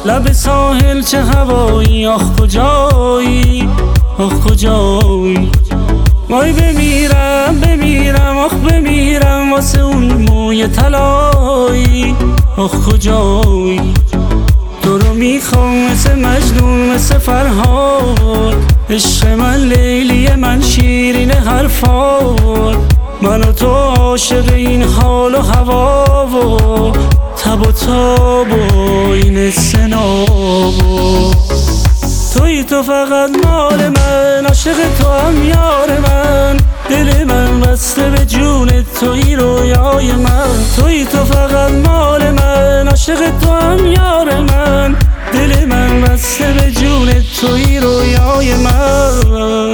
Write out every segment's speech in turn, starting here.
لب ساحل چه هوایی، آخ کجایی، آخ کجایی. وای بمیرم بمیرم آخ بمیرم واسه اون موی طلایی، آخ کجایی. تو رو میخوام مثل مجنون مثل فرهاد، عشق من لیلی من شیرین حرفات. من و تو عاشق این حال و هوا و تب و تاب و این سناب و توی تو فقط مال من، عاشق تو هم یار من. دل من بسته به جون توی رویای من. توی تو فقط مال من، عاشق تو هم یار من. دل من بسته به جون توی رویای من.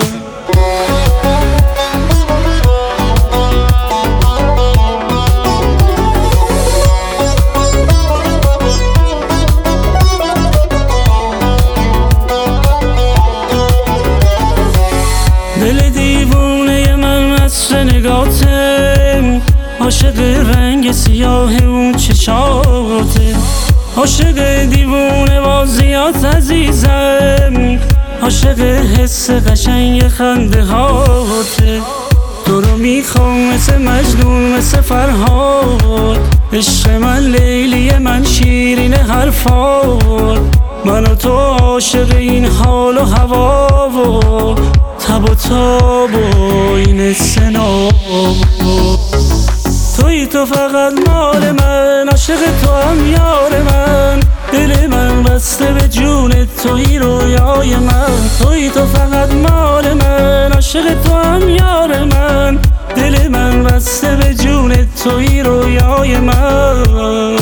دل دیوونه من مست نگاته، عاشق رنگ سیاه اون چشاته. عاشق دیوونه بازیات عزیزم، عاشق حس قشنگ خنده هاته. تو رو میخوام مثل مجنون مثل فرهاد، عشق من لیلی من شیرین حرفات. من و تو عاشق این حال و هوا و تب و تاب و این سناب. توی تو فقط مال من، عاشق تو هم یار من. دل من بسته به جون توی رویای من. توی تو فقط مال من، عاشق تو هم یار من. دل من بسته به جون توی رویای من.